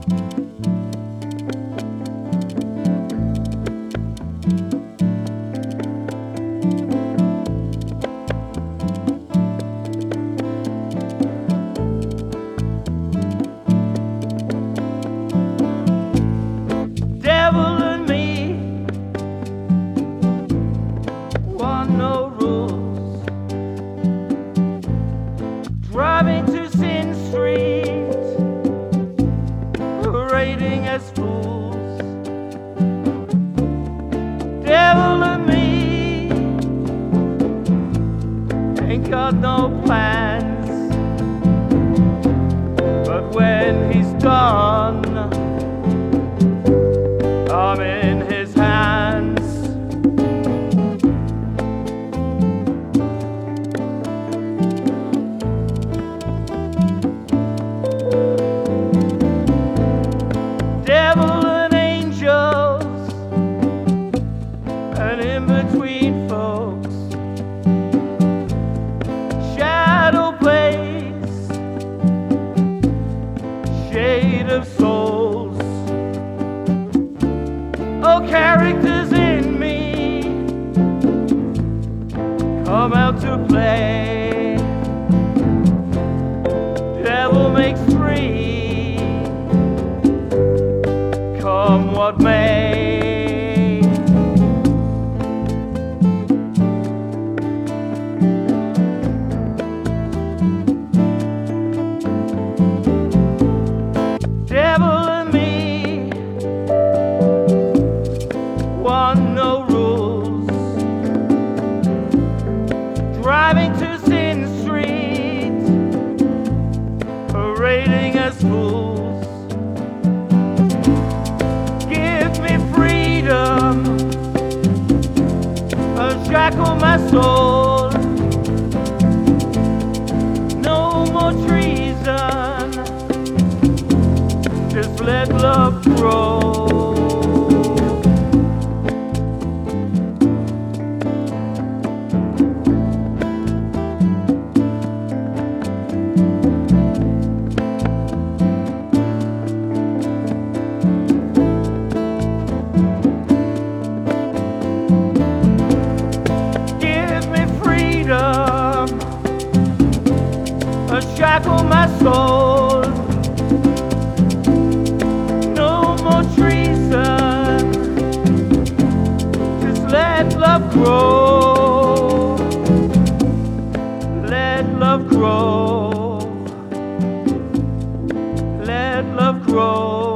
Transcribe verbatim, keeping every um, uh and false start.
Devil and me want no rules, driving to Sin Street, parading as fools. Devil and me ain't got no plans, but when he's gone, I'm in his hands. Devil and angels and in between folks, shadow plays, shade of souls. Oh, characters in me come out to play. Devil makes three, come what may. Devil and me want no rules, driving to Sin Street, parading as fools. Give me freedom, unshackle my soul. No more treason, just let love grow. Unshackle my soul. No more treason, just let love grow. Let love grow. Let love grow.